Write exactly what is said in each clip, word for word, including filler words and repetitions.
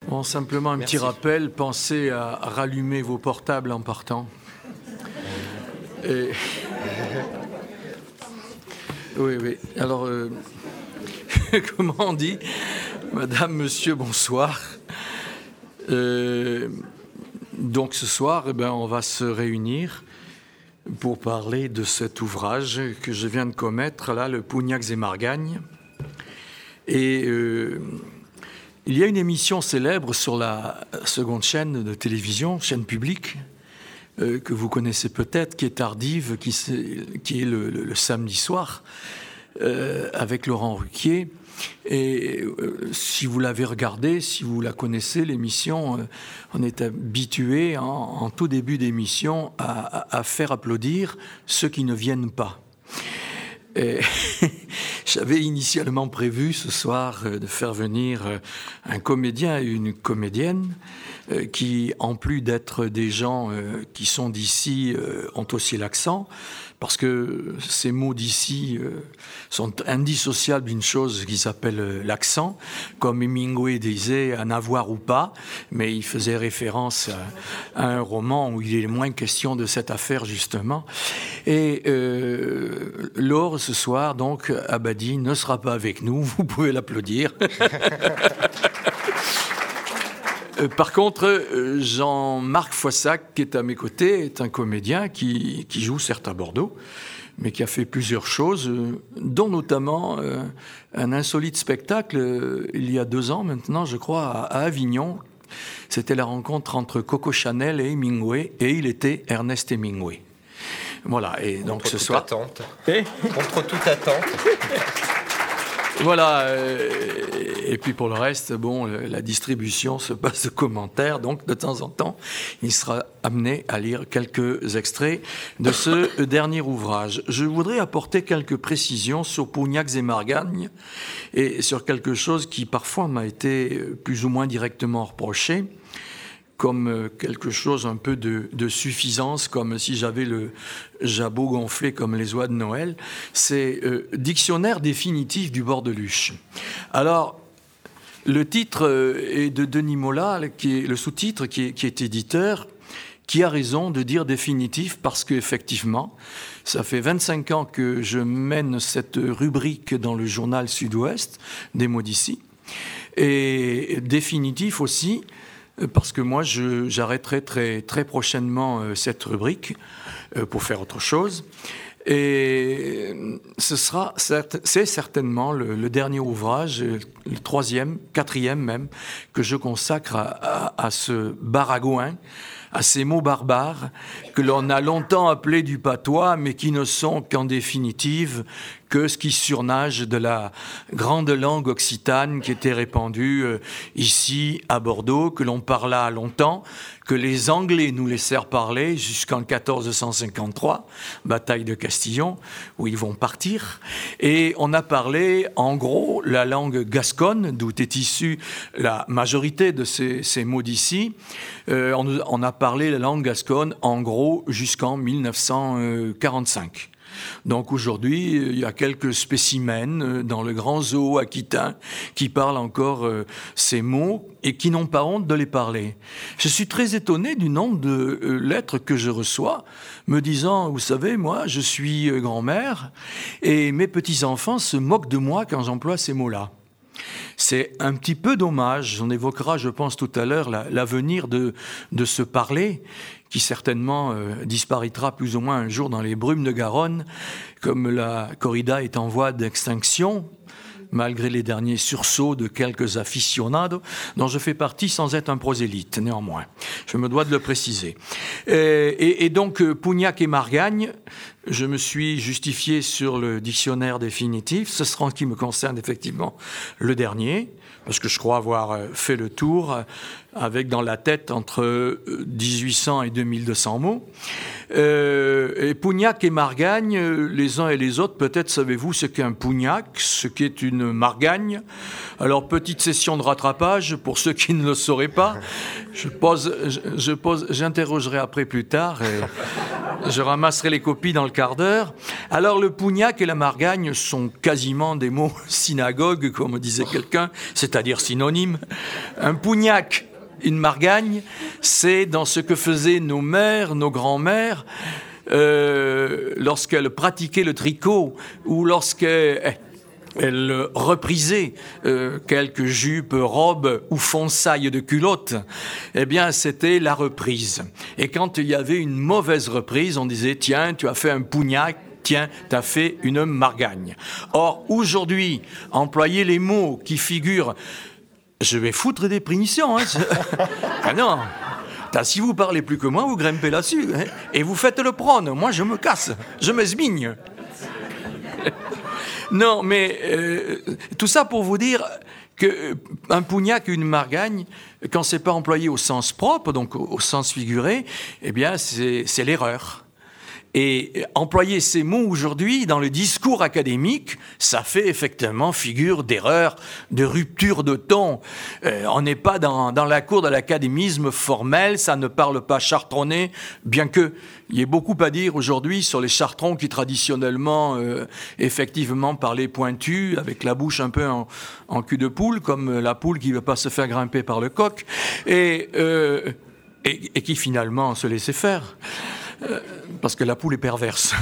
Bon, simplement un Merci. petit rappel, pensez à rallumer vos portables en partant. Et... Oui, oui. Alors, euh... comment on dit ? Madame, monsieur, bonsoir. Euh... Donc ce soir, eh ben, on va se réunir pour parler de cet ouvrage que je viens de commettre, là, le Pougnac et Margagne. Et euh, il y a une émission célèbre sur la seconde chaîne de télévision, chaîne publique, euh, que vous connaissez peut-être, qui est tardive, qui, qui est le, le, le samedi soir, euh, avec Laurent Ruquier. Et euh, si vous l'avez regardée, si vous la connaissez, l'émission, euh, on est habitué en, en tout début d'émission à, à, à faire applaudir ceux qui ne viennent pas. Et j'avais initialement prévu ce soir euh, de faire venir euh, un comédien et une comédienne euh, qui, en plus d'être des gens euh, qui sont d'ici, euh, ont aussi l'accent. Parce que ces mots d'ici euh, sont indissociables d'une chose qui s'appelle euh, l'accent, comme Hemingway disait, un avoir ou pas, mais il faisait référence à, à un roman où il est moins question de cette affaire, justement. Et euh, Laure, ce soir, donc, Abadi, ne sera pas avec nous, vous pouvez l'applaudir. Par contre, Jean-Marc Foissac, qui est à mes côtés, est un comédien qui, qui joue certes à Bordeaux, mais qui a fait plusieurs choses, dont notamment euh, un insolite spectacle, euh, il y a deux ans maintenant, je crois, à, à Avignon. C'était la rencontre entre Coco Chanel et Hemingway, et il était Ernest Hemingway. Voilà, et donc Contre ce toute soir... Attente. Et Contre toute attente. Voilà, euh, et puis pour le reste, bon, la distribution se passe de commentaires, donc de temps en temps, il sera amené à lire quelques extraits de ce dernier ouvrage. Je voudrais apporter quelques précisions sur Pougnac et Margagne et sur quelque chose qui parfois m'a été plus ou moins directement reproché, comme quelque chose un peu de, de suffisance, comme si j'avais le jabot gonflé comme les oies de Noël. C'est euh, « Dictionnaire définitif du bordeluche ». Alors, le titre est de Denis Mola, qui est le sous-titre, qui est, qui est éditeur, qui a raison de dire définitif, parce qu'effectivement, ça fait vingt-cinq ans que je mène cette rubrique dans le journal Sud-Ouest, des mots d'ici. Et définitif aussi, parce que moi, je, j'arrêterai très, très prochainement euh, cette rubrique euh, pour faire autre chose. Et ce sera, c'est certainement le, le dernier ouvrage, le troisième, quatrième même, que je consacre à, à, à ce baragouin, à ces mots barbares que l'on a longtemps appelés du patois, mais qui ne sont qu'en définitive que ce qui surnage de la grande langue occitane qui était répandue euh, ici à Bordeaux, que l'on parla longtemps, que les Anglais nous laissèrent parler jusqu'en quatorze cent cinquante-trois, bataille de Castillon, où ils vont partir. Et on a parlé, en gros, la langue gasconne, d'où est issue la majorité de ces, ces mots d'ici. Euh, on, on a parlé la langue gasconne, en gros, jusqu'en mille neuf cent quarante-cinq. Donc aujourd'hui, il y a quelques spécimens dans le grand zoo aquitain qui parlent encore euh, ces mots et qui n'ont pas honte de les parler. Je suis très étonné du nombre de euh, lettres que je reçois me disant, vous savez, moi, je suis euh, grand-mère et mes petits-enfants se moquent de moi quand j'emploie ces mots-là. C'est un petit peu dommage. On évoquera, je pense, tout à l'heure la, l'avenir de, de ce parler qui certainement euh, disparaîtra plus ou moins un jour dans les brumes de Garonne, comme la corrida est en voie d'extinction, malgré les derniers sursauts de quelques aficionados, dont je fais partie sans être un prosélyte, néanmoins. Je me dois de le préciser. Et, et, et donc, Pougnac et Margagne, je me suis justifié sur le dictionnaire définitif. Ce sera en ce qui me concerne, effectivement, le dernier, parce que je crois avoir fait le tour avec dans la tête entre dix-huit cents et deux mille deux cents mots. Euh, et Pougnac et Margagne, les uns et les autres, peut-être savez-vous ce qu'est un Pougnac, ce qu'est une Margagne. Alors, petite session de rattrapage pour ceux qui ne le sauraient pas. Je pose, je, je pose, j'interrogerai après plus tard. Et Je ramasserai les copies dans le quart d'heure. Alors, le Pougnac et la Margagne sont quasiment des mots synagogues, comme disait quelqu'un, c'est-à-dire synonymes. Un Pougnac, une Margagne, c'est dans ce que faisaient nos mères, nos grands-mères, euh, lorsqu'elles pratiquaient le tricot ou lorsqu'elles... Elle reprisait euh, quelques jupes, robes ou fonçailles de culottes, eh bien, c'était la reprise. Et quand il y avait une mauvaise reprise, on disait « Tiens, tu as fait un Pougnac, tiens, tu as fait une Margagne ». Or, aujourd'hui, employer les mots qui figurent « Je vais foutre des punitions hein, ». Ah non. Si vous parlez plus que moi, vous grimpez là-dessus. Hein, et vous faites le prône. Moi, je me casse. Je m'esmigne. Non, mais euh, tout ça pour vous dire qu'un Pougnac et une Margagne, quand c'est pas employé au sens propre, donc au, au sens figuré, eh bien, c'est, c'est l'erreur. Et employer ces mots aujourd'hui dans le discours académique, ça fait effectivement figure d'erreur, de rupture de ton. Euh, on n'est pas dans, dans la cour de l'académisme formel, ça ne parle pas chartronné, bien que il y ait beaucoup à dire aujourd'hui sur les chartrons qui traditionnellement, euh, effectivement, parlaient pointu, avec la bouche un peu en, en cul de poule, comme la poule qui ne veut pas se faire grimper par le coq, et, euh, et, et qui finalement se laissait faire. Euh, parce que la poule est perverse.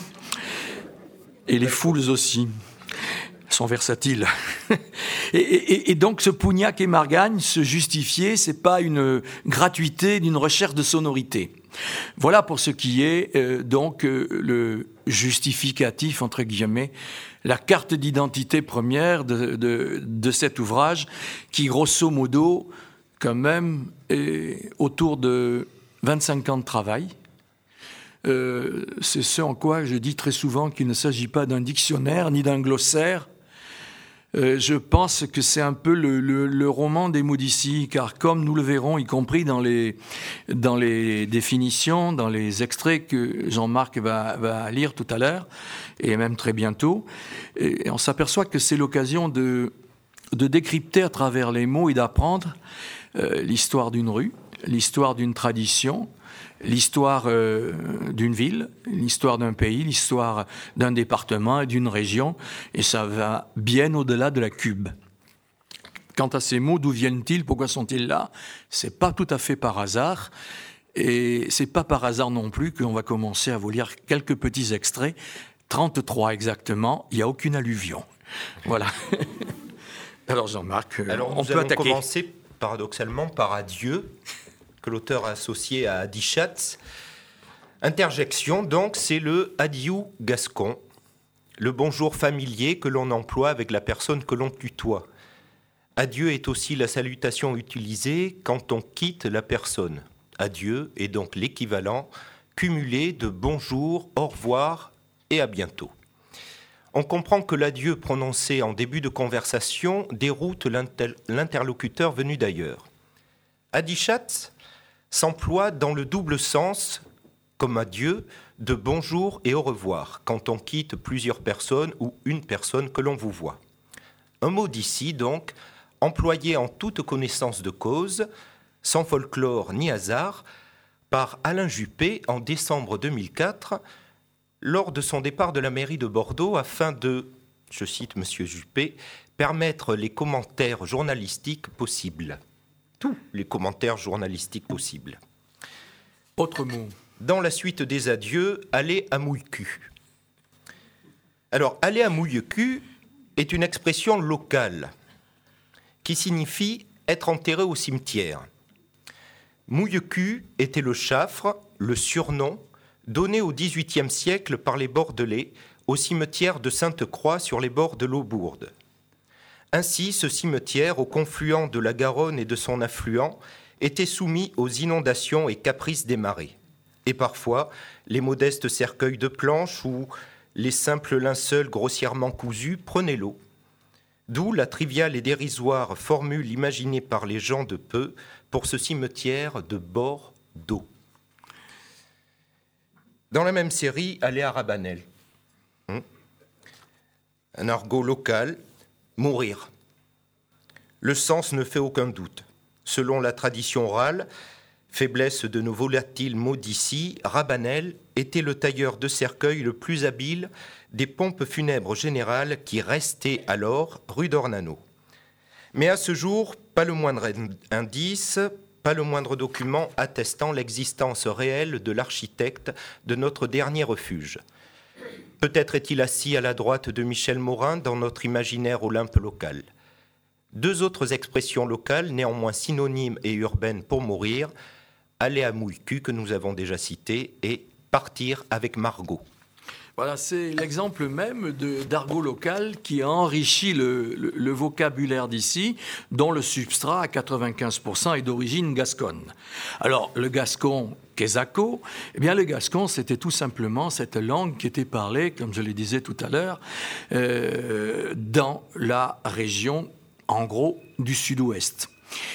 Et les foules aussi sont versatiles. Et, et, et donc ce Pougnac et Margagne, se justifier, c'est pas une gratuité d'une recherche de sonorité. Voilà pour ce qui est euh, donc euh, le justificatif, entre guillemets, la carte d'identité première de, de, de cet ouvrage, qui grosso modo, quand même, est autour de vingt-cinq ans de travail. Euh, c'est ce en quoi je dis très souvent qu'il ne s'agit pas d'un dictionnaire ni d'un glossaire. Euh, je pense que c'est un peu le, le, le roman des mots d'ici, car comme nous le verrons, y compris dans les, dans les définitions, dans les extraits que Jean-Marc va, va lire tout à l'heure, et même très bientôt, et on s'aperçoit que c'est l'occasion de, de décrypter à travers les mots et d'apprendre euh, l'histoire d'une rue, l'histoire d'une tradition, l'histoire euh, d'une ville, l'histoire d'un pays, l'histoire d'un département et d'une région, et ça va bien au-delà de la cube. Quant à ces mots, d'où viennent-ils, pourquoi sont-ils là? C'est pas tout à fait par hasard, et c'est pas par hasard non plus qu'on va commencer à vous lire quelques petits extraits, trente-trois exactement, il n'y a aucune alluvion. Voilà. Alors Jean-Marc, Alors, on nous peut allons attaquer. commencer paradoxalement par adieu, que l'auteur a associé à Adichat. Interjection, donc, c'est le adieu gascon, le bonjour familier que l'on emploie avec la personne que l'on tutoie. Adieu est aussi la salutation utilisée quand on quitte la personne. Adieu est donc l'équivalent cumulé de bonjour, au revoir et à bientôt. On comprend que l'adieu prononcé en début de conversation déroute l'inter- l'interlocuteur venu d'ailleurs. Adichat s'emploie dans le double sens, comme adieu, de bonjour et au revoir, quand on quitte plusieurs personnes ou une personne que l'on vous voit. Un mot d'ici, donc, employé en toute connaissance de cause, sans folklore ni hasard, par Alain Juppé en décembre deux mille quatre, lors de son départ de la mairie de Bordeaux, afin de, je cite M. Juppé, permettre les commentaires journalistiques possibles. Tous les commentaires journalistiques possibles. Autre mot. Dans la suite des adieux, aller à mouille-cul. Alors, aller à mouille-cul est une expression locale qui signifie être enterré au cimetière. Mouille-cul était le chafre, le surnom donné au dix-huitième siècle par les Bordelais au cimetière de Sainte-Croix sur les bords de l'Aubourde. Ainsi, ce cimetière, au confluent de la Garonne et de son affluent, était soumis aux inondations et caprices des marées. Et parfois, les modestes cercueils de planches ou les simples linceuls grossièrement cousus prenaient l'eau. D'où la triviale et dérisoire formule imaginée par les gens de peu pour ce cimetière de bord d'eau. Dans la même série, aller à Rabanel. Hum. Un argot local, mourir. Le sens ne fait aucun doute. Selon la tradition orale, Faiblesse de nos volatiles mots d'ici, Rabanel était le tailleur de cercueil le plus habile des pompes funèbres générales qui restaient alors rue d'Ornano. Mais à ce jour, pas le moindre indice, pas le moindre document attestant l'existence réelle de l'architecte de notre dernier refuge. Peut-être est-il assis à la droite de Michel Morin dans notre imaginaire Olympe local. Deux autres expressions locales, néanmoins synonymes et urbaines pour mourir, aller à Mouille-Cul que nous avons déjà cité et partir avec Margot. Voilà, c'est l'exemple même de, d'argot local qui a enrichi le, le, le vocabulaire d'ici, dont le substrat à quatre-vingt-quinze pour cent est d'origine gasconne. Alors, le gascon Quesaco, eh bien, le gascon, c'était tout simplement cette langue qui était parlée, comme je le disais tout à l'heure, euh, dans la région, en gros, du sud-ouest.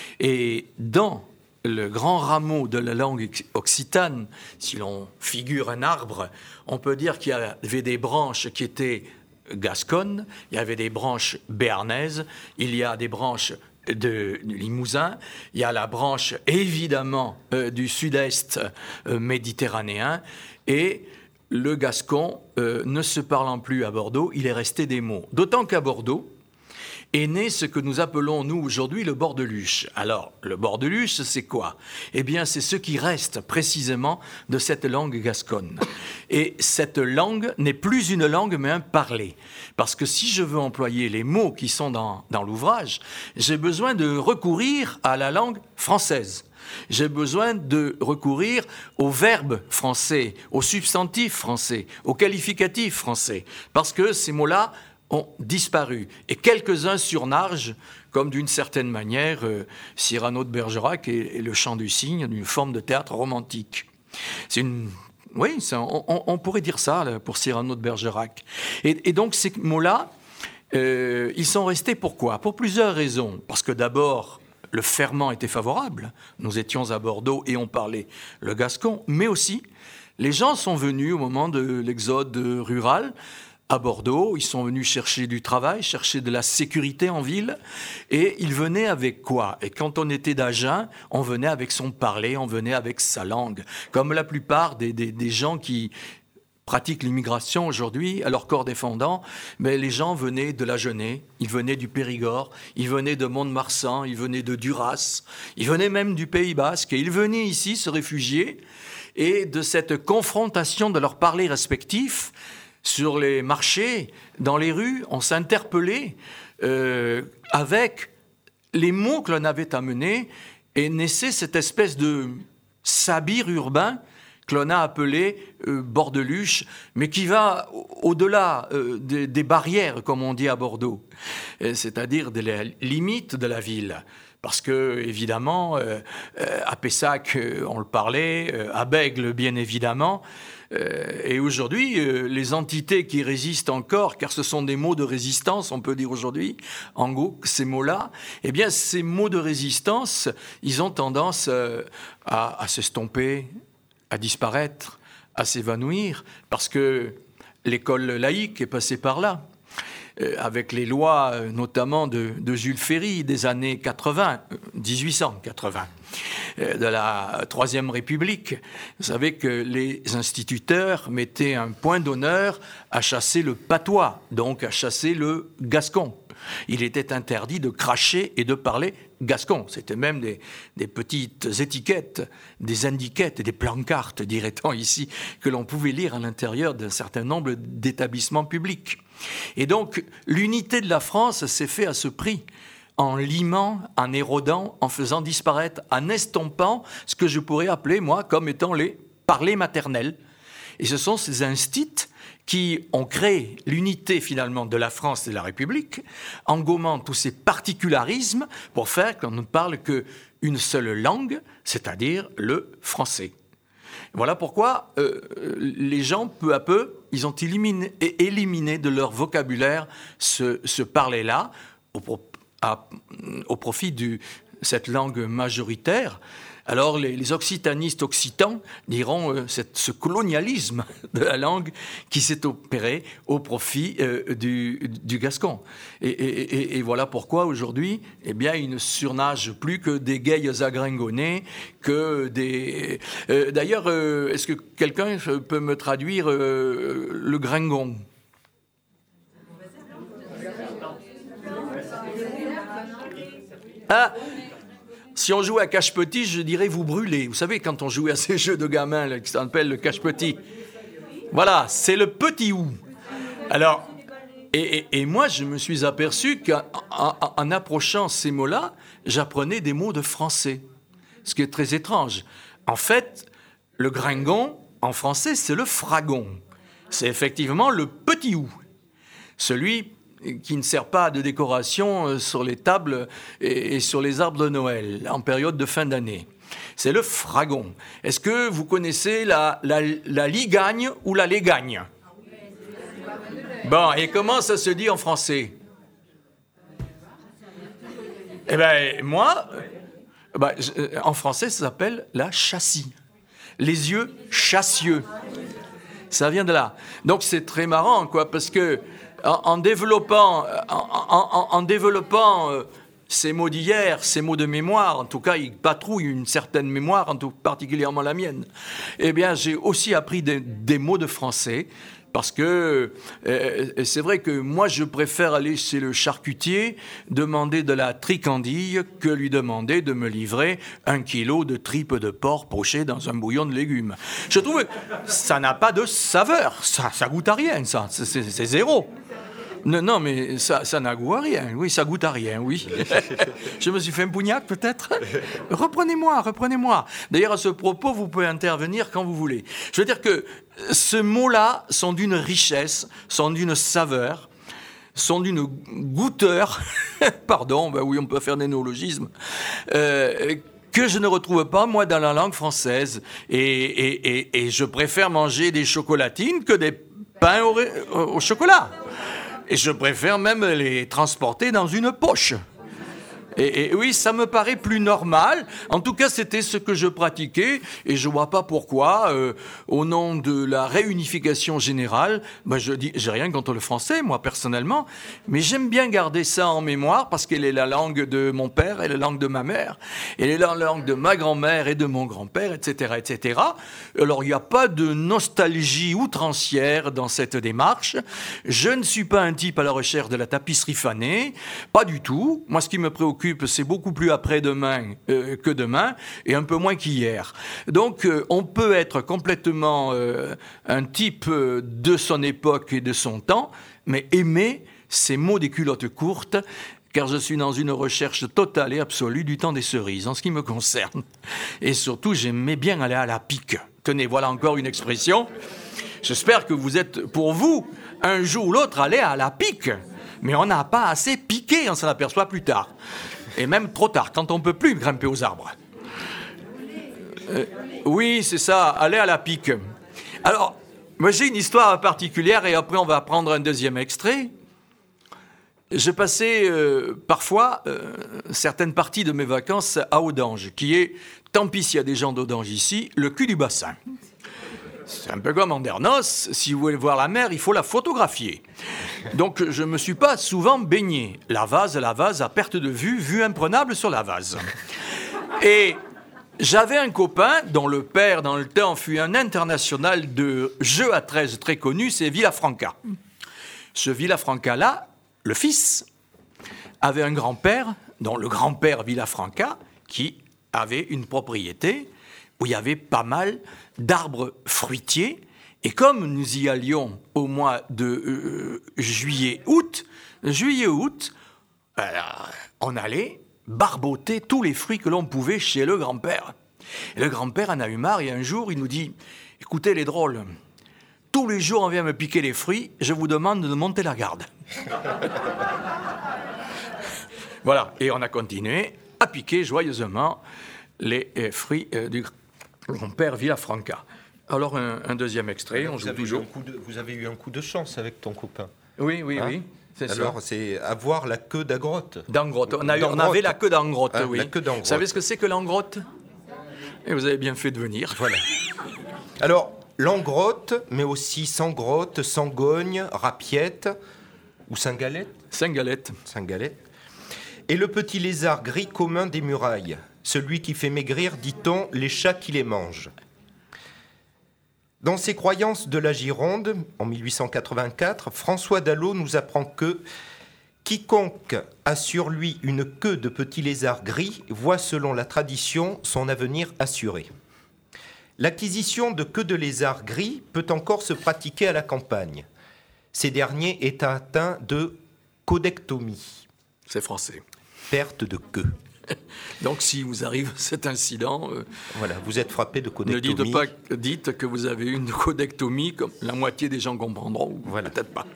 Et dans le grand rameau de la langue occitane, si l'on figure un arbre, on peut dire qu'il y avait des branches qui étaient gasconnes, il y avait des branches béarnaises, il y a des branches de Limousin, il y a la branche évidemment euh, du sud-est euh, méditerranéen, et le gascon, euh, ne se parlant plus à Bordeaux, il est resté des mots. D'autant qu'à Bordeaux, est né ce que nous appelons, nous, aujourd'hui, le bordeluche. Alors, le bordeluche, c'est quoi ? Eh bien, c'est ce qui reste, précisément, de cette langue gasconne. Et cette langue n'est plus une langue, mais un parler. Parce que si je veux employer les mots qui sont dans, dans l'ouvrage, j'ai besoin de recourir à la langue française. J'ai besoin de recourir aux verbes français, aux substantifs français, aux qualificatifs français. Parce que ces mots-là ont disparu. Et quelques-uns surnagent, comme d'une certaine manière, euh, Cyrano de Bergerac et, et le chant du cygne, d'une forme de théâtre romantique. C'est une... Oui, c'est, on, on pourrait dire ça là, pour Cyrano de Bergerac. Et, et donc ces mots-là, euh, ils sont restés pourquoi ? Pour plusieurs raisons. Parce que d'abord, le ferment était favorable. Nous étions à Bordeaux et on parlait le gascon. Mais aussi, les gens sont venus au moment de l'exode rural à Bordeaux, ils sont venus chercher du travail, chercher de la sécurité en ville, et ils venaient avec quoi ? Et quand on était d'Agen, on venait avec son parler, on venait avec sa langue. Comme la plupart des, des, des gens qui pratiquent l'immigration aujourd'hui, à leur corps défendant, mais les gens venaient de l'Agenais, ils venaient du Périgord, ils venaient de Mont-de-Marsan, ils venaient de Duras, ils venaient même du Pays Basque, et ils venaient ici se réfugier, et de cette confrontation de leurs parlers respectifs, sur les marchés, dans les rues, on s'interpellait euh, avec les mots que l'on avait amenés et naissait cette espèce de sabir urbain que l'on a appelé euh, bordeluche, mais qui va au-delà euh, des, des barrières, comme on dit à Bordeaux, c'est-à-dire de la limite de la ville. Parce que, évidemment, euh, à Pessac, on le parlait, à Bègle, bien évidemment. Euh, et aujourd'hui, euh, les entités qui résistent encore, car ce sont des mots de résistance, on peut dire aujourd'hui, en gros, ces mots-là, eh bien, ces mots de résistance, ils ont tendance euh, à, à s'estomper, à disparaître, à s'évanouir, parce que l'école laïque est passée par là. Avec les lois notamment de, de Jules Ferry des années quatre-vingts, dix-huit cent quatre-vingts, de la Troisième République. Vous savez que les instituteurs mettaient un point d'honneur à chasser le patois, donc à chasser le gascon. Il était interdit de cracher et de parler gascon. C'était même des, des petites étiquettes, des indiquettes et des plancartes, dirait-on ici, que l'on pouvait lire à l'intérieur d'un certain nombre d'établissements publics. Et donc, l'unité de la France s'est faite à ce prix, en limant, en érodant, en faisant disparaître, en estompant ce que je pourrais appeler, moi, comme étant les parlers maternels. Et ce sont ces instits qui ont créé l'unité, finalement, de la France et de la République, en gommant tous ces particularismes pour faire qu'on ne parle qu'une seule langue, c'est-à-dire le français. Voilà pourquoi euh, les gens, peu à peu, ils ont éliminé, éliminé de leur vocabulaire ce, ce parler-là au, à, au profit du, cette langue majoritaire, alors les, les occitanistes occitans diront euh, cette, ce colonialisme de la langue qui s'est opéré au profit euh, du, du gascon. Et, et, et, et voilà pourquoi aujourd'hui, eh bien, il ne surnage plus que des gays agringonnés, que des... Euh, d'ailleurs, euh, est-ce que quelqu'un peut me traduire euh, le gringon ? Ah, si on joue à cache-petit, je dirais vous brûlez. Vous savez, quand on jouait à ces jeux de gamins là, qui s'appellent le cache-petit. Voilà, c'est le petit ou. Alors, et, et, et moi, je me suis aperçu qu'en en, en approchant ces mots-là, j'apprenais des mots de français. Ce qui est très étrange. En fait, le gringon, en français, c'est le fragon. C'est effectivement le petit ou. Celui qui ne sert pas de décoration sur les tables et sur les arbres de Noël en période de fin d'année. C'est le fragon. Est-ce que vous connaissez la, la, la ligagne ou la légagne ? Bon, et comment ça se dit en français ? Eh bien, moi, ben, en français, ça s'appelle la châssis. Les yeux chassieux. Ça vient de là. Donc, c'est très marrant, quoi, parce que En, en développant, en, en, en développant euh, ces mots d'hier, ces mots de mémoire, en tout cas, ils patrouillent une certaine mémoire, en tout particulièrement la mienne. Eh bien, j'ai aussi appris des, des mots de français, parce que euh, c'est vrai que moi, je préfère aller chez le charcutier, demander de la tricandille, que lui demander de me livrer un kilo de tripes de porc pochées dans un bouillon de légumes. Je trouve que ça n'a pas de saveur, ça, ça goûte à rien, ça, c'est, c'est, c'est zéro. Non, non, mais ça, ça n'a goût à rien. Oui, ça goûte à rien, oui. Je me suis fait un pougnac, peut-être. Reprenez-moi, reprenez-moi. D'ailleurs, à ce propos, vous pouvez intervenir quand vous voulez. Je veux dire que ces mots-là sont d'une richesse, sont d'une saveur, sont d'une goûteur. Pardon, ben oui, on peut faire des néologismes. Euh, que je ne retrouve pas, moi, dans la langue française. Et, et, et, et je préfère manger des chocolatines que des pains au, au chocolat. Et je préfère même les transporter dans une poche. Et, et oui, ça me paraît plus normal. En tout cas, c'était ce que je pratiquais. Et je ne vois pas pourquoi, euh, au nom de la réunification générale, ben je dis, j'ai rien contre le français, moi, personnellement. Mais j'aime bien garder ça en mémoire parce qu'elle est la langue de mon père, elle est la langue de ma mère, elle est la langue de ma grand-mère et de mon grand-père, et cetera, et cetera. Alors, il n'y a pas de nostalgie outrancière dans cette démarche. Je ne suis pas un type à la recherche de la tapisserie fanée. Pas du tout. Moi, ce qui me préoccupe, c'est beaucoup plus après-demain euh, que demain et un peu moins qu'hier. Donc, euh, on peut être complètement euh, un type euh, de son époque et de son temps, mais aimer ces mots des culottes courtes, car je suis dans une recherche totale et absolue du temps des cerises, en ce qui me concerne. Et surtout, j'aimais bien aller à la pique. Tenez, voilà encore une expression. J'espère que vous êtes, pour vous, un jour ou l'autre, allé à la pique. Mais on n'a pas assez piqué, on s'en aperçoit plus tard. Et même trop tard, quand on ne peut plus grimper aux arbres. Euh, oui, c'est ça, aller à la pique. Alors, moi j'ai une histoire particulière et après on va prendre un deuxième extrait. Je passais euh, parfois euh, certaines parties de mes vacances à Audange, qui est, tant pis s'il y a des gens d'Audange ici, le cul du bassin. C'est un peu comme Andernos, si vous voulez voir la mer, il faut la photographier. Donc je ne me suis pas souvent baigné. La vase, la vase, à perte de vue, vue imprenable sur la vase. Et j'avais un copain dont le père, dans le temps, fut un international de jeux à treize très connu, c'est Villafranca. Ce Villafranca-là, le fils, avait un grand-père, dont le grand-père Villafranca, qui avait une propriété où il y avait pas mal d'arbres fruitiers. Et comme nous y allions au mois de euh, juillet-août, juillet-août, euh, on allait barboter tous les fruits que l'on pouvait chez le grand-père. Et le grand-père en a eu marre et un jour, il nous dit « Écoutez les drôles, tous les jours on vient me piquer les fruits, je vous demande de monter la garde. » Voilà, et on a continué à piquer joyeusement les euh, fruits euh, du grand-père Villafranca. Alors, un, un deuxième extrait, on vous joue avez toujours. Eu un coup de, vous avez eu un coup de chance avec ton copain. Oui, oui, hein oui. C'est Alors, ça. c'est avoir la queue d'angrotte. D'angrotte. On, a eu- on D'angrotte. avait la queue d'angrotte, Ah, oui. la queue d'angrotte. Vous savez ce que c'est que l'angrotte? Et vous avez bien fait de venir. Voilà. Alors, l'angrotte, mais aussi sangrotte, sangogne, rapiette ou cingalette. Cingalette. Cingalette. Et le petit lézard gris commun des murailles, celui qui fait maigrir, dit-on, les chats qui les mangent. Dans ses croyances de la Gironde, en mille huit cent quatre-vingt-quatre, François Dallot nous apprend que quiconque a sur lui une queue de petit lézard gris voit, selon la tradition, son avenir assuré. L'acquisition de queues de lézard gris peut encore se pratiquer à la campagne. Ces derniers est atteint de caudectomie, C'est français. perte de queue. Donc, si vous arrive cet incident, euh, Voilà, vous êtes frappé de ne caudectomie. dites pas, dites que vous avez une caudectomie, comme la moitié des gens comprendront. Voilà. Peut-être pas.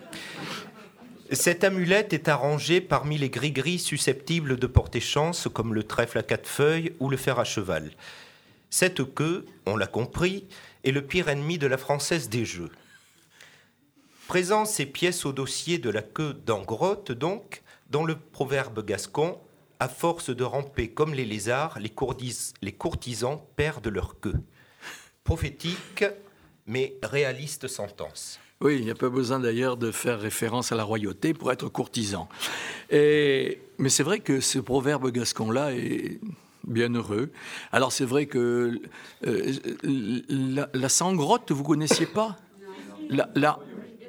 Cette amulette est arrangée parmi les gris-gris susceptibles de porter chance, comme le trèfle à quatre feuilles ou le fer à cheval. Cette queue, on l'a compris, est le pire ennemi de la Française des Jeux. Présent ces pièces au dossier de la queue d'angrotte, donc, dans le proverbe gascon, à force de ramper comme les lézards, les, courdis- les courtisans perdent leur queue. Prophétique, mais réaliste sentence. Oui, il n'y a pas besoin d'ailleurs de faire référence à la royauté pour être courtisan. Et, mais c'est vrai que ce proverbe gascon-là est bien heureux. Alors c'est vrai que euh, la, la sangrotte, vous ne connaissiez pas la, la...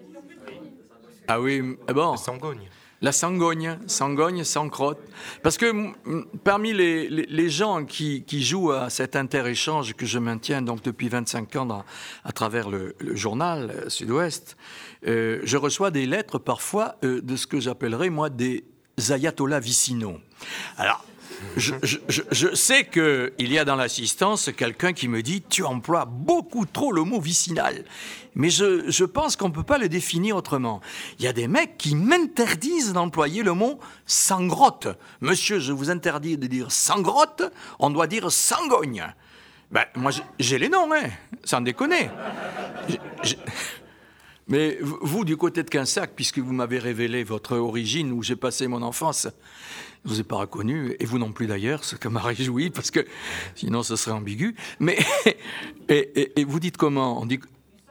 Ah oui, bon. Sangogne. La sangogne, sangogne, sancrotte. Parce que m- parmi les, les, les gens qui, qui jouent à cet inter-échange que je maintiens donc depuis vingt-cinq ans dans- à travers le, le journal euh, Sud-Ouest, euh, je reçois des lettres parfois euh, de ce que j'appellerais moi des ayatollahs vicinaux. Alors, je, je, je, je sais qu'il y a dans l'assistance quelqu'un qui me dit « Tu emploies beaucoup trop le mot vicinal ». Mais je, je pense qu'on ne peut pas le définir autrement. Il y a des mecs qui m'interdisent d'employer le mot « sangrotte ». Monsieur, je vous interdis de dire « sangrotte », on doit dire « sangogne ». Ben, moi, j'ai- j'ai les noms, hein, sans déconner. J'ai- j'ai- Mais vous, du côté de Quinsac, puisque vous m'avez révélé votre origine, où j'ai passé mon enfance, je ne vous ai pas reconnu, et vous non plus d'ailleurs, ce qui m'a réjoui, parce que sinon ce serait ambigu. Mais, et, et- et vous dites comment? On dit...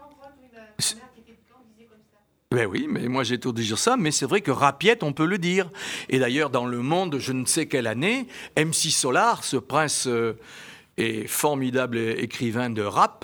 Ben oui, mais moi j'ai tout dire ça, mais c'est vrai que Rapiette, on peut le dire. Et d'ailleurs, dans Le Monde, je ne sais quelle année, M C Solar, ce prince euh, et formidable écrivain de rap,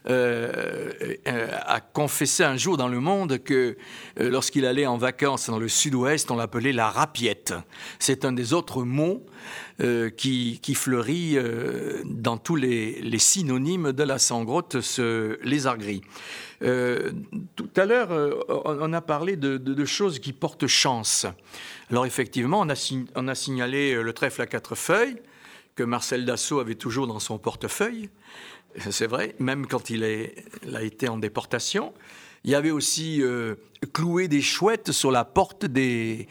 euh, euh, a confessé un jour dans Le Monde que euh, lorsqu'il allait en vacances dans le sud-ouest, on l'appelait la rapiette. C'est un des autres mots euh, qui, qui fleurit euh, dans tous les, les synonymes de la sangrotte, ce lézard gris. Euh, tout à l'heure, euh, on a parlé de, de, de choses qui portent chance. Alors effectivement, on a, si, on a signalé le trèfle à quatre feuilles, que Marcel Dassault avait toujours dans son portefeuille. C'est vrai, même quand il, est, il a été en déportation. Il y avait aussi euh, cloué des chouettes sur la porte des,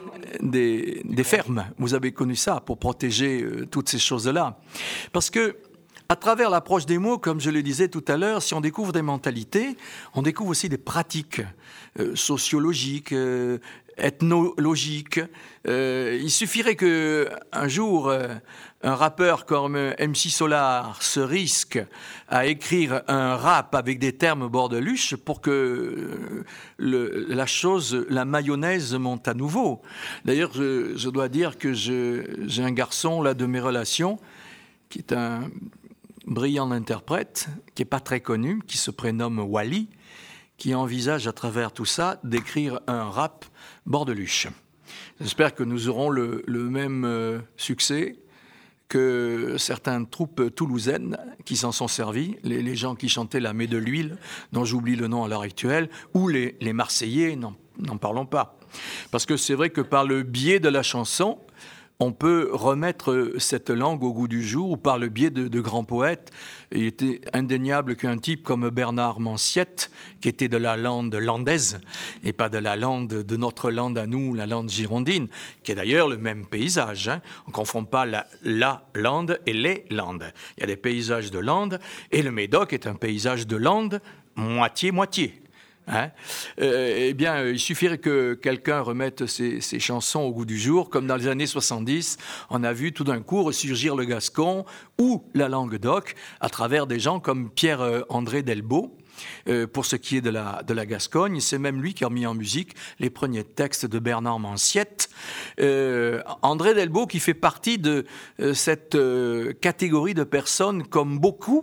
des, des fermes. Vous avez connu ça pour protéger euh, toutes ces choses-là. Parce que, à travers l'approche des mots, comme je le disais tout à l'heure, si on découvre des mentalités, on découvre aussi des pratiques euh, sociologiques, euh, ethnologiques. Euh, il suffirait qu'un jour, euh, un rappeur comme M C Solar se risque à écrire un rap avec des termes bordeluches pour que euh, le, la chose, la mayonnaise monte à nouveau. D'ailleurs, je, je dois dire que je, j'ai un garçon là de mes relations qui est un brillant interprète, qui n'est pas très connu, qui se prénomme Wally, qui envisage à travers tout ça d'écrire un rap bordeluche. J'espère que nous aurons le, le même euh, succès que certaines troupes toulousaines qui s'en sont servies, les, les gens qui chantaient la Mée de l'huile, dont j'oublie le nom à l'heure actuelle, ou les, les Marseillais, n'en, n'en parlons pas. Parce que c'est vrai que par le biais de la chanson, on peut remettre cette langue au goût du jour, ou par le biais de, de grands poètes. Il était indéniable qu'un type comme Bernard Manciette, qui était de la lande landaise, et pas de la lande de notre lande à nous, la lande girondine, qui est d'ailleurs le même paysage. Hein. On ne confond pas la, la lande et les landes. Il y a des paysages de lande, et le Médoc est un paysage de lande moitié-moitié. Hein euh, eh bien, il suffirait que quelqu'un remette ses, ses chansons au goût du jour, comme dans les années soixante-dix, on a vu tout d'un coup ressurgir le gascon ou la langue d'oc à travers des gens comme Pierre-André Delbault. Euh, pour ce qui est de la, de la Gascogne, c'est même lui qui a mis en musique les premiers textes de Bernard Manciette. Euh, André Delbault qui fait partie de euh, cette euh, catégorie de personnes comme beaucoup.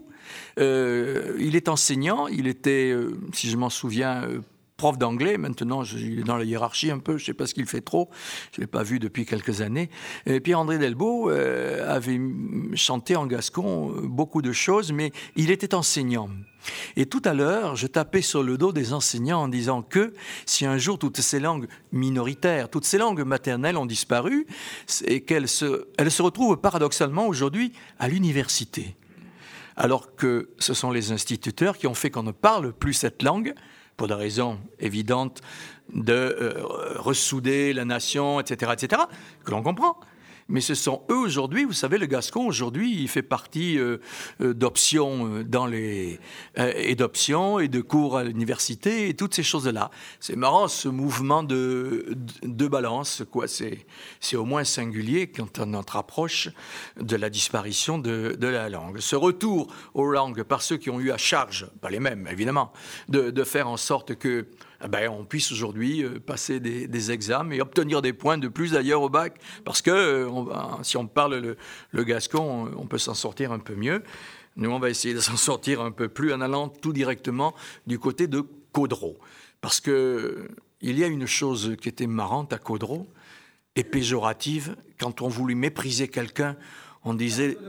Euh, il est enseignant, il était, euh, si je m'en souviens, euh, prof d'anglais. Maintenant, je, il est dans la hiérarchie un peu, je ne sais pas ce qu'il fait trop, je ne l'ai pas vu depuis quelques années. Et Pierre-André Delbault euh, avait chanté en gascon beaucoup de choses, mais il était enseignant. Et tout à l'heure, je tapais sur le dos des enseignants en disant que si un jour toutes ces langues minoritaires, toutes ces langues maternelles ont disparu, et qu'elles se, elles se retrouvent paradoxalement aujourd'hui à l'université, alors que ce sont les instituteurs qui ont fait qu'on ne parle plus cette langue, pour des raisons évidentes de euh, ressouder la nation, et cetera, et cetera, que l'on comprend. Mais ce sont eux aujourd'hui, vous savez, le gascon aujourd'hui, il fait partie euh, d'options dans les euh, et d'options et de cours à l'université et toutes ces choses-là. C'est marrant ce mouvement de de, de balance, quoi. C'est c'est au moins singulier quand on se rapproche de la disparition de de la langue. Ce retour aux langues par ceux qui ont eu à charge, pas les mêmes évidemment, de de faire en sorte que eh ben, on puisse aujourd'hui passer des, des examens et obtenir des points de plus d'ailleurs au bac, parce que on va, si on parle le, le gascon, on peut s'en sortir un peu mieux. Nous, on va essayer de s'en sortir un peu plus en allant tout directement du côté de Caudreau, parce que il y a une chose qui était marrante à Caudreau et péjorative. Quand on voulait mépriser quelqu'un, on disait...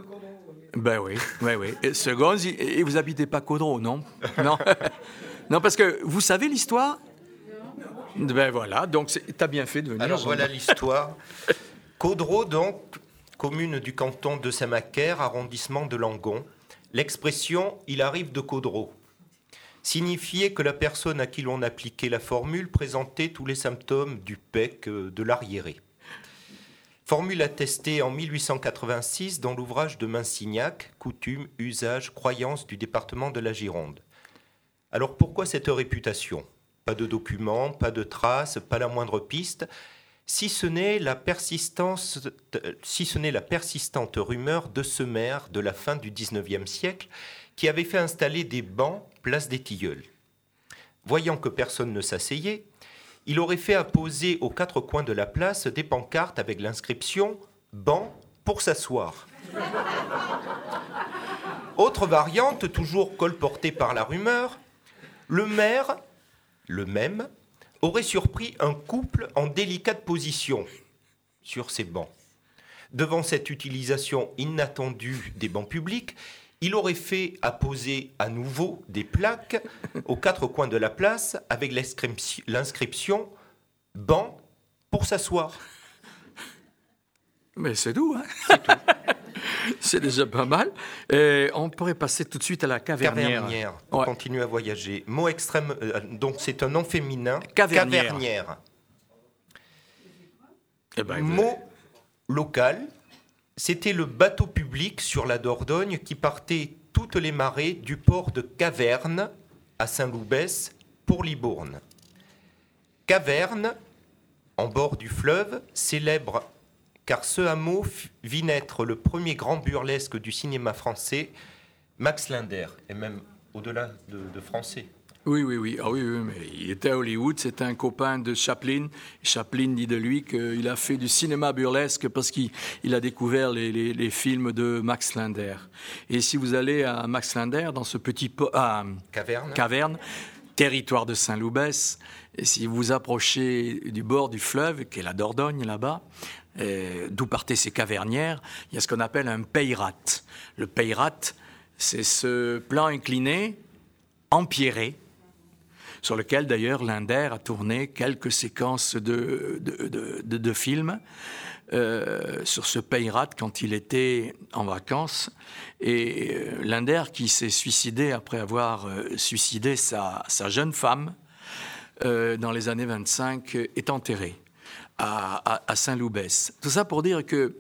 Ben oui, oui, oui. Et seconde, et vous habitez pas Caudreau, non? Non. Non, parce que vous savez l'histoire? Ben voilà, donc tu as bien fait de venir. Alors voilà l'histoire. Caudreau, donc, commune du canton de Saint-Macaire, arrondissement de Langon. L'expression « il arrive de Caudreau » signifiait que la personne à qui l'on appliquait la formule présentait tous les symptômes du P E C de l'arriéré. Formule attestée en mille huit cent quatre-vingt-six dans l'ouvrage de Minsignac, Coutumes, usages, croyances du département de la Gironde. Alors pourquoi cette réputation? Pas de documents, pas de traces, pas la moindre piste, si ce n'est la persistance, si ce n'est la persistante rumeur de Semer de la fin du dix-neuvième siècle qui avait fait installer des bancs place des Tilleuls. Voyant que personne ne s'asseyait, il aurait fait apposer aux quatre coins de la place des pancartes avec l'inscription « banc pour s'asseoir ». Autre variante, toujours colportée par la rumeur, le maire, le même, aurait surpris un couple en délicate position sur ces bancs. Devant cette utilisation inattendue des bancs publics, il aurait fait apposer à nouveau des plaques aux quatre coins de la place avec l'inscription « banc pour s'asseoir ». Mais c'est tout, hein? C'est tout. C'est déjà pas mal. Et on pourrait passer tout de suite à la cavernière. Cavernière. On ouais. continue à voyager. Mot extrême. Euh, donc c'est un nom féminin. Cavernière. Cavernière. Eh ben, Mot local. C'était le bateau public sur la Dordogne qui partait toutes les marées du port de Caverne à Saint-Loubès pour Libourne. Caverne, en bord du fleuve, célèbre car ce hameau vit naître le premier grand burlesque du cinéma français, Max Linder, et même au-delà de, de français. Oui, oui, oui. Ah oui, oui, mais il était à Hollywood, c'était un copain de Chaplin. Chaplin dit de lui qu'il a fait du cinéma burlesque parce qu'il il a découvert les, les, les films de Max Linder. Et si vous allez à Max Linder, dans ce petit po- ah, Caverne. Caverne, territoire de Saint-Loubès, et si vous approchez du bord du fleuve, qui est la Dordogne là-bas, euh, d'où partaient ces cavernières, il y a ce qu'on appelle un peyrat. Le peyrat, c'est ce plan incliné, empierré, sur lequel d'ailleurs Linder a tourné quelques séquences de, de, de, de, de films euh, sur ce peyrat quand il était en vacances. Et euh, Linder, qui s'est suicidé après avoir euh, suicidé sa, sa jeune femme euh, dans les années vingt-cinq, est enterré à, à, à Saint-Loubès. Tout ça pour dire que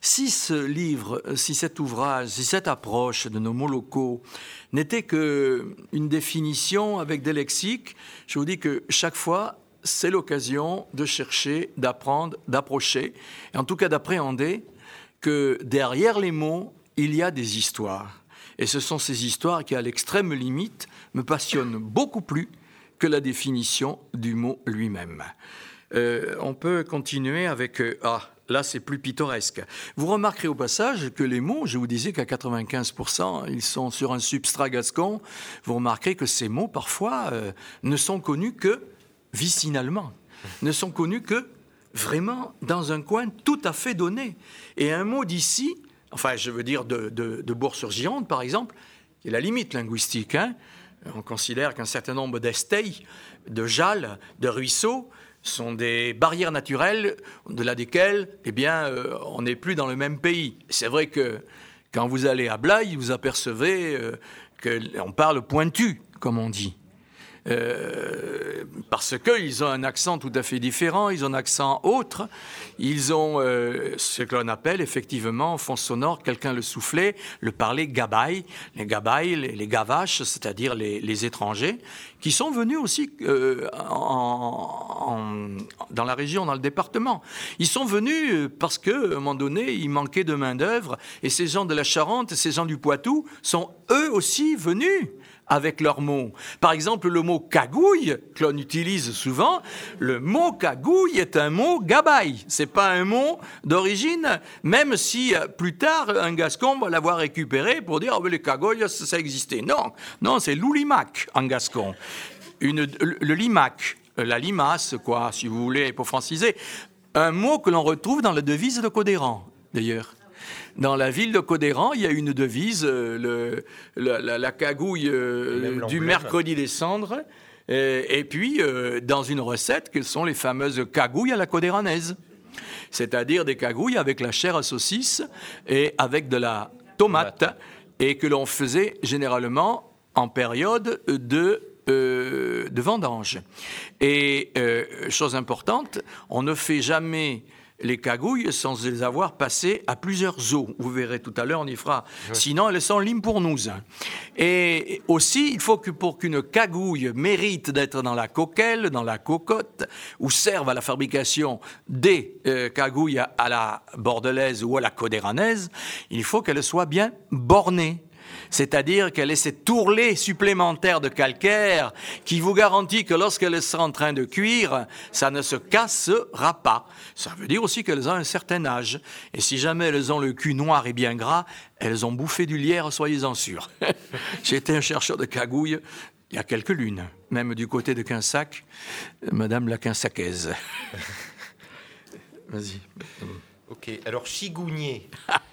Si ce livre, si cet ouvrage, si cette approche de nos mots locaux n'était qu'une définition avec des lexiques, je vous dis que chaque fois, c'est l'occasion de chercher, d'apprendre, d'approcher, et en tout cas d'appréhender que derrière les mots, il y a des histoires. Et ce sont ces histoires qui, à l'extrême limite, me passionnent beaucoup plus que la définition du mot lui-même. Euh, on peut continuer avec... Euh, ah, là, c'est plus pittoresque. Vous remarquerez au passage que les mots, je vous disais qu'à quatre-vingt-quinze pour cent, ils sont sur un substrat gascon. Vous remarquerez que ces mots, parfois, euh, ne sont connus que vicinalement, ne sont connus que vraiment dans un coin tout à fait donné. Et un mot d'ici, enfin, je veux dire de, de, de Bourg-sur-Gironde, par exemple, qui est la limite linguistique, hein. On considère qu'un certain nombre d'esteilles, de jalles, de ruisseaux sont des barrières naturelles au-delà desquelles, eh bien, euh, on n'est plus dans le même pays. C'est vrai que quand vous allez à Blaye, vous apercevez euh, qu'on parle pointu, comme on dit. Euh, parce qu'ils ont un accent tout à fait différent, ils ont un accent autre, ils ont euh, ce que l'on appelle effectivement en fond sonore, quelqu'un le soufflait, le parlait gabaille, les gabailles, les, les gavaches, c'est-à-dire les, les étrangers, qui sont venus aussi euh, en, en, dans la région, dans le département. Ils sont venus parce qu'à un moment donné, il manquait de main-d'œuvre, et ces gens de la Charente, ces gens du Poitou sont eux aussi venus avec leurs mots. Par exemple, le mot cagouille, que l'on utilise souvent, le mot cagouille est un mot gabaille. C'est pas un mot d'origine, même si plus tard, un gascon va l'avoir récupéré pour dire, oh, les cagouilles, ça, ça existait. Non, non, c'est l'oulimac en gascon. Une, le, le limac, la limace, quoi, si vous voulez, pour franciser. Un mot que l'on retrouve dans la devise de Codéran, d'ailleurs. Dans la ville de Codéran, il y a une devise, euh, le, la, la, la cagouille euh, du mercredi des cendres, et, et puis euh, dans une recette, quelles sont les fameuses cagouilles à la codéranaise, c'est-à-dire des cagouilles avec la chair à saucisse et avec de la tomate, et que l'on faisait généralement en période de, euh, de vendange. Et euh, chose importante, on ne fait jamais les cagouilles sans les avoir passées à plusieurs eaux. Vous verrez tout à l'heure, on y fera. Oui. Sinon, elles sont limpournouses. Et aussi, il faut que pour qu'une cagouille mérite d'être dans la coquelle, dans la cocotte, ou serve à la fabrication des euh, cagouilles à, à la bordelaise ou à la codéranaise, il faut qu'elle soit bien bornée. C'est-à-dire qu'elle ait cette tourlée supplémentaire de calcaire qui vous garantit que lorsqu'elle sera en train de cuire, ça ne se cassera pas. Ça veut dire aussi qu'elles ont un certain âge. Et si jamais elles ont le cul noir et bien gras, elles ont bouffé du lierre, soyez-en sûrs. J'ai été un chercheur de cagouilles il y a quelques lunes, même du côté de Quinsac, Madame la Quinsacaise. Vas-y. Ok, alors chigounier,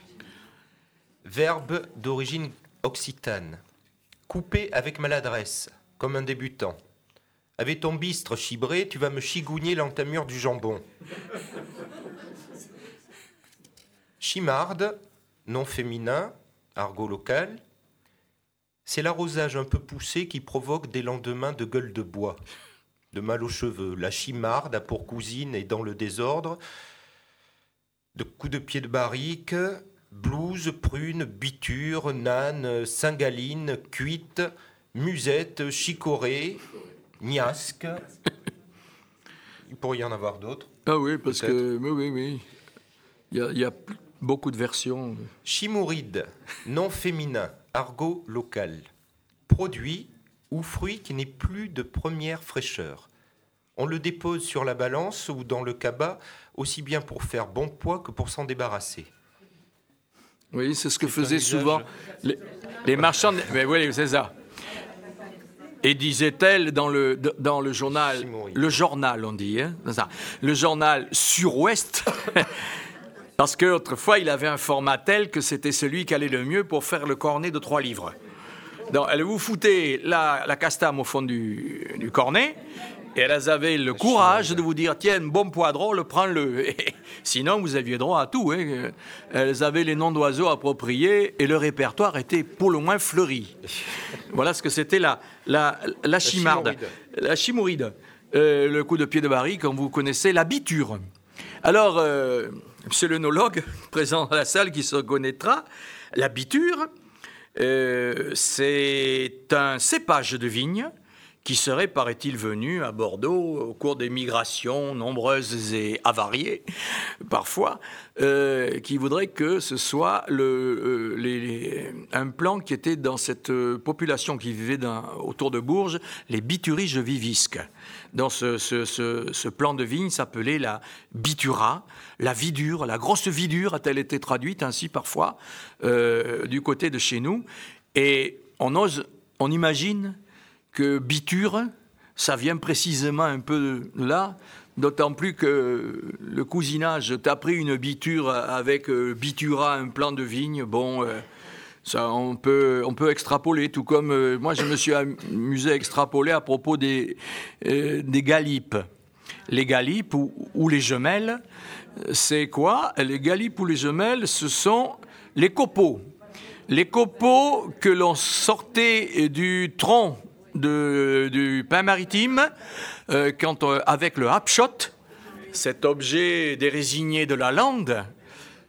verbe d'origine occitane. Couper avec maladresse, comme un débutant. Avec ton bistre chibré, tu vas me chigougner l'entamure du jambon. Chimarde, nom féminin, argot local. C'est l'arrosage un peu poussé qui provoque des lendemains de gueule de bois, de mal aux cheveux. La chimarde a pour cousine et dans le désordre de coups de pied de barrique, blouse, prune, biture, nane, cingaline, cuite, musette, chicorée, niasque. Il pourrait y en avoir d'autres. Ah oui, parce peut-être. que... Oui, oui, oui. Il y a, il y a beaucoup de versions. Chimouride, nom féminin, argot local. Produit ou fruit qui n'est plus de première fraîcheur. On le dépose sur la balance ou dans le cabas, aussi bien pour faire bon poids que pour s'en débarrasser. Oui, c'est ce que c'est faisaient souvent les, les marchands. De... Mais oui, c'est ça. Et disait-elle dans le, dans le journal, Chimouride. le journal, on dit, hein, ça, le journal Sur-Ouest, parce qu'autrefois, il avait un format tel que c'était celui qui allait le mieux pour faire le cornet de trois livres. Donc, elle vous foutait la, la castame au fond du, du cornet, et elles avaient le courage de vous dire, tiens, bon poivron, prends-le. Et sinon, vous aviez droit à tout. Hein. Elles avaient les noms d'oiseaux appropriés et le répertoire était pour le moins fleuri. Voilà ce que c'était la, la, la chimarde. La chimouride. Euh, le coup de pied de baril, comme vous connaissez, la biture. Alors, euh, monsieur l'œnologue présent à la salle qui se reconnaîtra, la biture, euh, c'est un cépage de vigne qui serait, paraît-il, venu à Bordeaux au cours des migrations nombreuses et avariées, parfois, euh, qui voudrait que ce soit le, euh, les, les, un plan qui était dans cette euh, population qui vivait dans, autour de Bourges, les bituriges vivisques. Dans ce, ce, ce, ce plan de vigne s'appelait la bitura, la vidure, la grosse vidure a-t-elle été traduite ainsi parfois, euh, du côté de chez nous. Et on ose, on imagine que biture, ça vient précisément un peu là, d'autant plus que le cousinage, t'as pris une biture avec euh, bitura, un plant de vigne, bon, euh, ça, on peut, on peut extrapoler, tout comme euh, moi je me suis amusé à extrapoler à propos des, euh, des galipes. Les galipes ou, ou les gemelles, c'est quoi? Les galipes ou les gemelles, ce sont les copeaux. Les copeaux que l'on sortait du tronc De, du pain maritime, euh, quand, euh, avec le hapshot, cet objet dérésigné de la lande. Pardon ?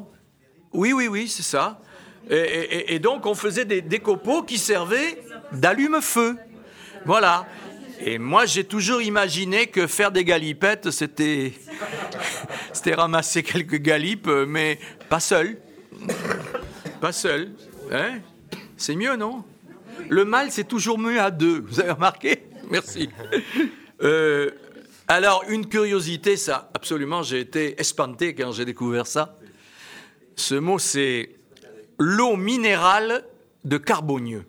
Oui, oui, oui, c'est ça. Et, et, et donc, on faisait des, des copeaux qui servaient d'allume-feu. Voilà. Et moi, j'ai toujours imaginé que faire des galipettes, c'était, c'était ramasser quelques galipes, mais pas seul. Pas seul. Hein ? C'est mieux, non ? Le mal, c'est toujours mieux à deux. Vous avez remarqué ? Merci. Euh, alors, une curiosité, ça, absolument, j'ai été espanté quand j'ai découvert ça. Ce mot, c'est l'eau minérale de Carbonieux.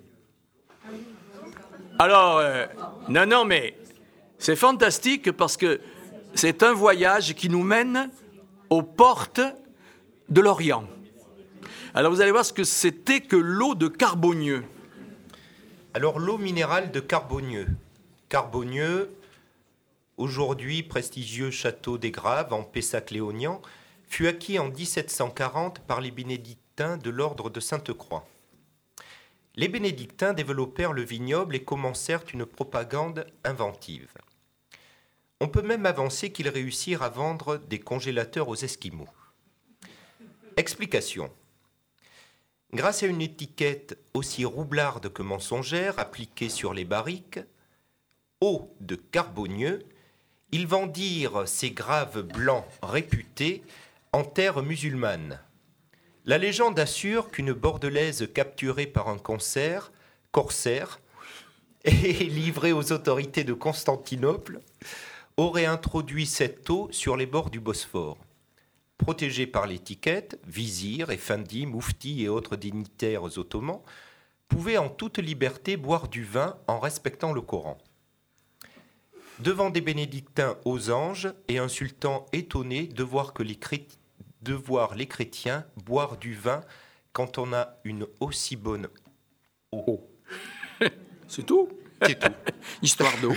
Alors, euh, non, non, mais c'est fantastique parce que c'est un voyage qui nous mène aux portes de l'Orient. Alors, vous allez voir ce que c'était que l'eau de Carbonieux. Alors, l'eau minérale de Carbonieux. Carbonieux, aujourd'hui prestigieux château des Graves en Pessac-Léognan, fut acquis en dix-sept cent quarante par les bénédictins de l'ordre de Sainte-Croix. Les bénédictins développèrent le vignoble et commencèrent une propagande inventive. On peut même avancer qu'ils réussirent à vendre des congélateurs aux Esquimaux. Explication. Grâce à une étiquette aussi roublarde que mensongère appliquée sur les barriques, eau de Carbonieux, ils vendirent ces graves blancs réputés en terre musulmane. La légende assure qu'une Bordelaise capturée par un corsaire, corsaire et livrée aux autorités de Constantinople aurait introduit cette eau sur les bords du Bosphore. Protégés par l'étiquette, vizirs, effendis, mouftis et autres dignitaires ottomans pouvaient en toute liberté boire du vin en respectant le Coran. Devant des bénédictins aux anges et un sultan étonné de voir, que les, chréti- de voir les chrétiens boire du vin quand on a une aussi bonne eau. C'est tout ? C'est tout. Histoire d'eau.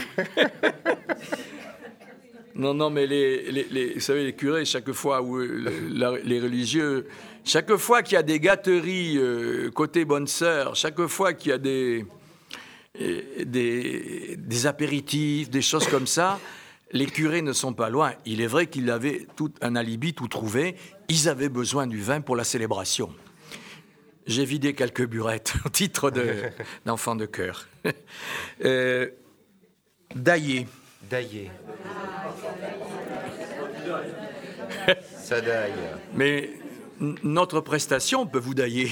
Non, non, mais les, les, les, vous savez, les curés, chaque fois, où la, les religieux, chaque fois qu'il y a des gâteries euh, côté bonne sœur, chaque fois qu'il y a des, des, des apéritifs, des choses comme ça, les curés ne sont pas loin. Il est vrai qu'ils avaient tout un alibi tout trouvé. Ils avaient besoin du vin pour la célébration. J'ai vidé quelques burettes au titre de, d'enfant de cœur. Euh, Daillé. Daillé. Ça daille. Mais n- notre prestation peut vous dailler.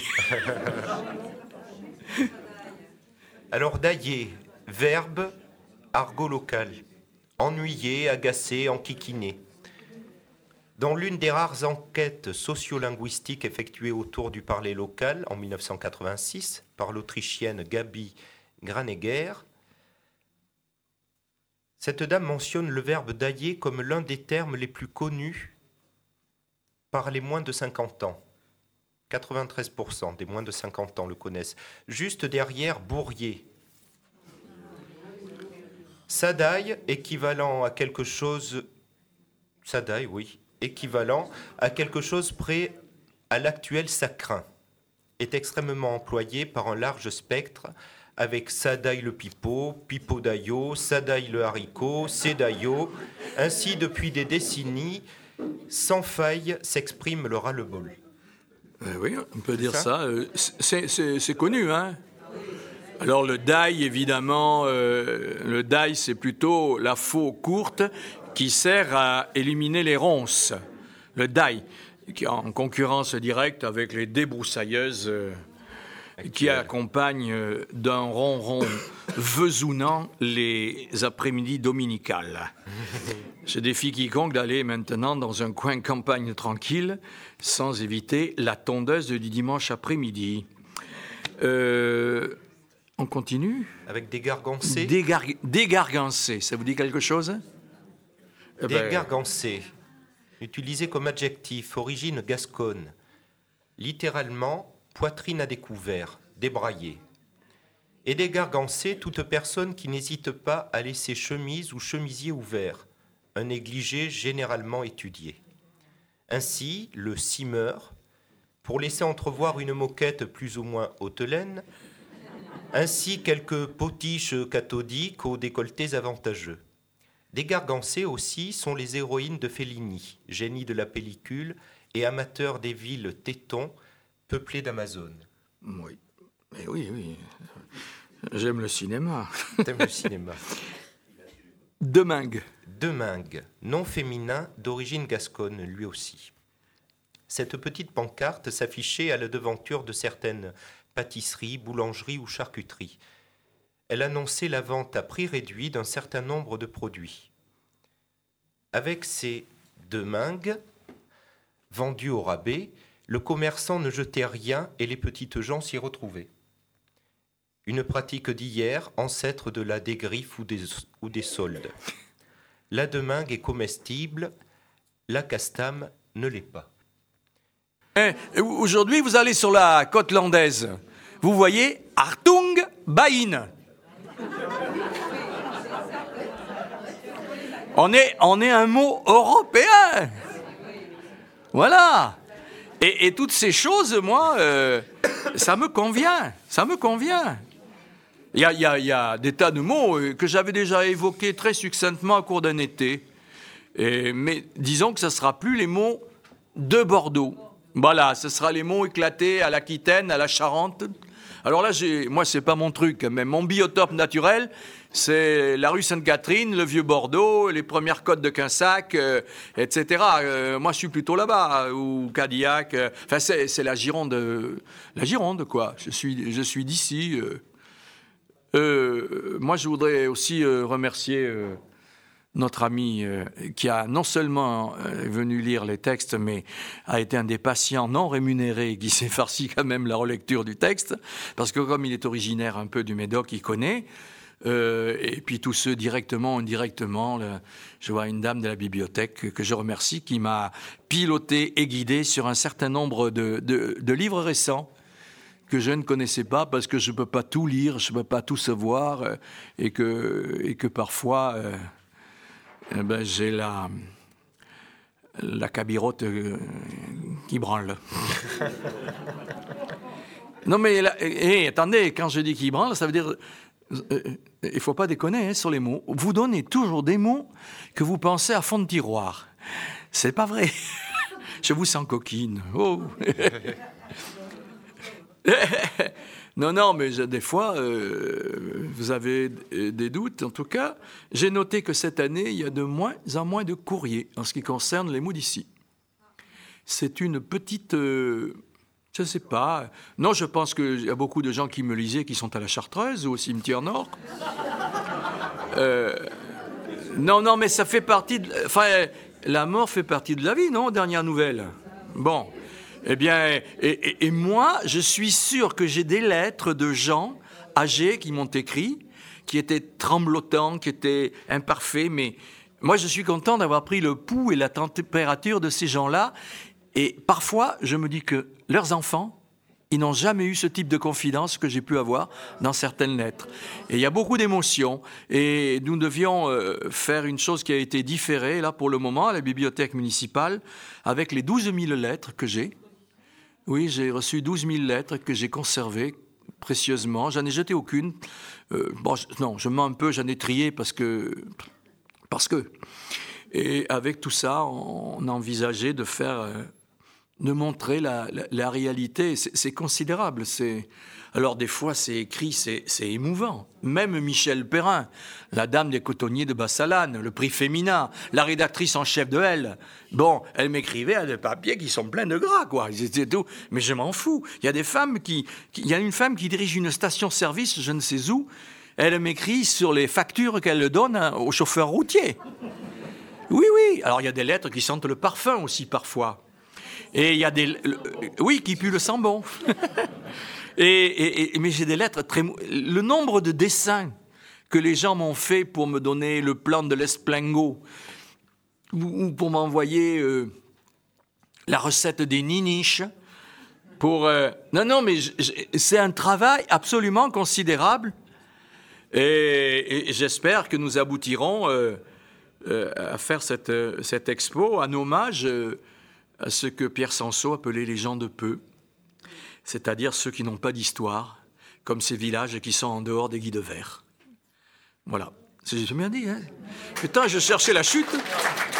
Alors dailler, verbe, argot local. Ennuyer, agacer, enquiquiner. Dans l'une des rares enquêtes sociolinguistiques effectuées autour du parler local en dix-neuf cent quatre-vingt-six par l'Autrichienne Gabi Granegger, cette dame mentionne le verbe dailler comme l'un des termes les plus connus par les moins de cinquante ans. quatre-vingt-treize pour cent des moins de cinquante ans le connaissent, juste derrière bourrier. Sadaille, équivalent à quelque chose... Sadaille, oui, équivalent à quelque chose près à l'actuel sacrin, est extrêmement employé par un large spectre avec Sadaille le pipeau, Pipeau d'aillot, Sadaille le haricot, Sédaillot. Ainsi, depuis des décennies, Sans faille s'exprime le ras-le-bol. Euh, oui, on peut dire ça. ça. Euh, c'est, c'est, c'est connu, hein. Alors le die, évidemment, euh, le die, c'est plutôt la faux courte qui sert à éliminer les ronces. Le die, qui est en concurrence directe avec les débroussailleuses euh, qui accompagnent euh, d'un ronron vesounant les après-midi dominicales. Je défie quiconque d'aller maintenant dans un coin campagne tranquille sans éviter la tondeuse du dimanche après-midi. Euh, on continue ? Avec des gargancés. Dégar- Dégargancé, ça vous dit quelque chose ? eh ben... Dégargancé, utilisé comme adjectif, origine gasconne. Littéralement, poitrine à découvert, débraillée. Et dégargancé, toute personne qui n'hésite pas à laisser chemise ou chemisier ouvert, un négligé généralement étudié. Ainsi, le simeur, pour laisser entrevoir une moquette plus ou moins hautelaine, ainsi quelques potiches cathodiques aux décolletés avantageux. Dégargancées aussi sont les héroïnes de Fellini, génie de la pellicule et amateur des villes tétons peuplées d'Amazones. Oui, mais oui, oui. J'aime le cinéma. T'aimes le cinéma. Demingue. Demingue, nom féminin d'origine gasconne, lui aussi. Cette petite pancarte s'affichait à la devanture de certaines pâtisseries, boulangeries ou charcuteries. Elle annonçait la vente à prix réduit d'un certain nombre de produits. Avec ces demingues vendues au rabais, le commerçant ne jetait rien et les petites gens s'y retrouvaient. Une pratique d'hier, ancêtre de la dégriffe ou des, ou des soldes. La demingue est comestible, la castame ne l'est pas. Eh, aujourd'hui, vous allez sur la côte landaise. Vous voyez Hartung Bain. On est, on est un mot européen. Voilà. Et, et toutes ces choses, moi, euh, ça me convient. Ça me convient. Il y a, y a, y a des tas de mots que j'avais déjà évoqués très succinctement au cours d'un été. Et, mais disons que ce ne sera plus les mots de Bordeaux. Voilà, ce sera les mots éclatés à l'Aquitaine, à la Charente. Alors là, j'ai, moi, c'est pas mon truc, mais mon biotope naturel, c'est la rue Sainte-Catherine, le vieux Bordeaux, les premières côtes de Quinsac, euh, et cetera. Euh, moi, je suis plutôt là-bas, ou Cadillac. Euh, enfin, c'est, c'est la Gironde, euh, la Gironde, quoi. Je suis, je suis d'ici. Euh. Euh, moi, je voudrais aussi euh, remercier euh, notre ami euh, qui a non seulement euh, venu lire les textes, mais a été un des patients non rémunérés qui s'est farci quand même la relecture du texte, parce que comme il est originaire un peu du Médoc, il connaît. Euh, et puis tous ceux directement ou indirectement. Là, je vois une dame de la bibliothèque que je remercie qui m'a piloté et guidé sur un certain nombre de, de, de livres récents que je ne connaissais pas parce que je ne peux pas tout lire, je ne peux pas tout savoir euh, et, que, et que parfois euh, eh ben, j'ai la, la cabirote euh, qui branle. Non mais là, hey, attendez, quand je dis qui branle, ça veut dire... Euh, il ne faut pas déconner hein, sur les mots. Vous donnez toujours des mots que vous pensez à fond de tiroir. C'est pas vrai. Je vous sens coquine. Oh. Non, non, mais des fois, euh, vous avez des doutes. En tout cas, j'ai noté que cette année, il y a de moins en moins de courriers en ce qui concerne les mots d'ici. C'est une petite... Euh, je ne sais pas. Non, je pense qu'il y a beaucoup de gens qui me lisaient qui sont à la Chartreuse ou au cimetière Nord. Euh, non, non, mais ça fait partie de... Enfin, la mort fait partie de la vie, non? Dernière nouvelle. Bon. Eh bien, et, et, et moi, je suis sûr que j'ai des lettres de gens âgés qui m'ont écrit, qui étaient tremblotants, qui étaient imparfaits, mais moi, je suis content d'avoir pris le pouls et la température de ces gens-là. Et parfois, je me dis que leurs enfants, ils n'ont jamais eu ce type de confidence que j'ai pu avoir dans certaines lettres. Et il y a beaucoup d'émotions. Et nous devions euh, faire une chose qui a été différée, là, pour le moment, à la bibliothèque municipale, avec les douze mille lettres que j'ai. Oui, j'ai reçu douze mille lettres que j'ai conservées précieusement. J'en ai jeté aucune. Euh, bon, je, non, je mens un peu, j'en ai trié parce que... Parce que... Et avec tout ça, on a envisagé de faire, euh, de montrer la, la, la réalité. C'est, c'est considérable. C'est... Alors des fois, c'est écrit, c'est, c'est émouvant. Même Michel Perrin, la dame des cotonniers de Bassalane, le prix Féminin, la rédactrice en chef de Elle. Bon, elle m'écrivait à des papiers qui sont pleins de gras, quoi. C'était tout. Mais je m'en fous. Il y a des femmes qui, qui, il y a une femme qui dirige une station-service, je ne sais où. Elle m'écrit sur les factures qu'elle donne aux chauffeurs routiers. Oui, oui. Alors il y a des lettres qui sentent le parfum aussi parfois. Et il y a des, le, oui, qui puent le sang bon. Et, et, et, mais j'ai des lettres très... Le nombre de dessins que les gens m'ont fait pour me donner le plan de l'Esplingo ou, ou pour m'envoyer euh, la recette des niniches. Pour, euh... Non, non, mais je, je, c'est un travail absolument considérable. Et, et j'espère que nous aboutirons euh, euh, à faire cette, cette expo en hommage euh, à ce que Pierre Sanso appelait les gens de peu. C'est-à-dire ceux qui n'ont pas d'histoire, comme ces villages qui sont en dehors des guides verts. Voilà. C'est bien dit, hein ? Putain, je cherchais la chute.